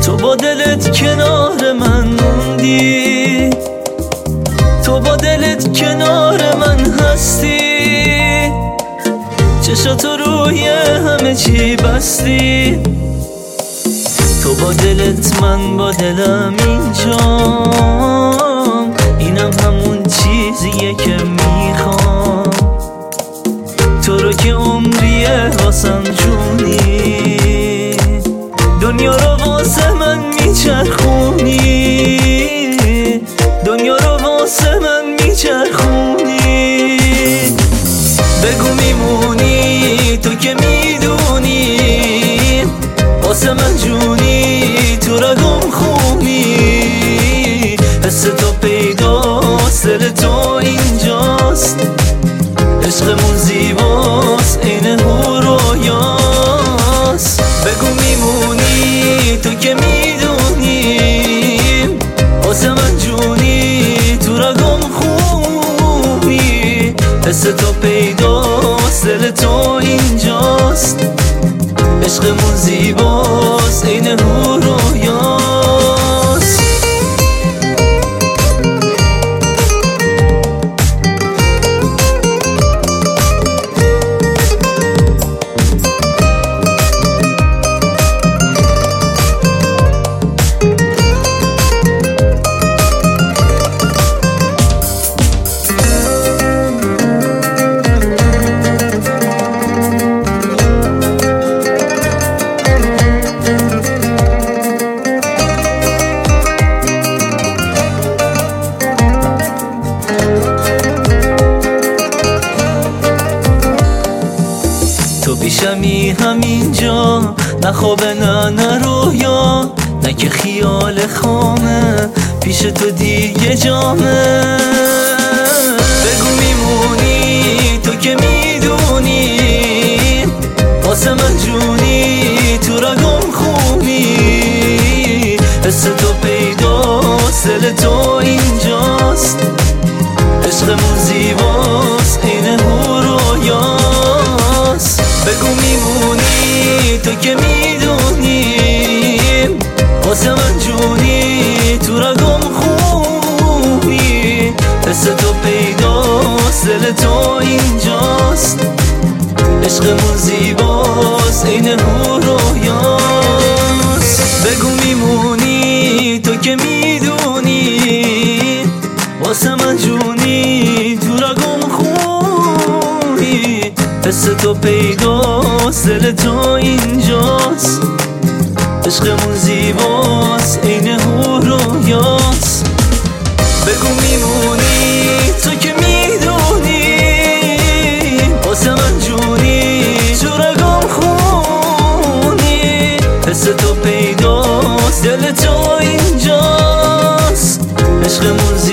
تو با دلت کنار من موندی، تو با دلت کنار من هستی، چشاتو روی همه چی بستی. تو با دلت من با دلم اینجام، اینم همون چیزیه که میخوام. تو رو که عمریه واسم جونی، دنیا رو واسه من میچرخونی، دنیا رو واسه من میچرخونی. بگو میمونی تو که میدونی، واسه من جونی تو رگم خونی. حس تو پیداست، دل تو اینجاست، عشقمون زیباست این هور و یاست. بگو میمونی تو که میدونی، واسه من جونی تو رگم خونی. حس تو پیداست، دل تو اینجاست، عشقمون زیباست این هور و یاست. تو پیشمی همینجا، نه خوابه نه رویا، نه که خیال خامه پیش تو دیگه جامه. بگو میمونی تو که میدونی، واسه من جونی تو رگم خونی. حس تو پیداست، دل تو اینجاست، عشقمون زیباست این هور و یاست. بگو میمونی تو که میدونی، واسه من جونی تو رگم خونی. حس تو پیداست، دل تو اینجاست، عشقمون زیباست این هور و یاست. بگو میمونی تو که میدونی، واسه من جونی تو رگم خونی. حس تو پیداست، دل تو اینجاست، عشقمون زیباست این هور و یاست. بگو میمونی تو که میدونی، واسه من جونی تو رگم خونی. حس تو پیداست، دل تو اینجاست، عشقمون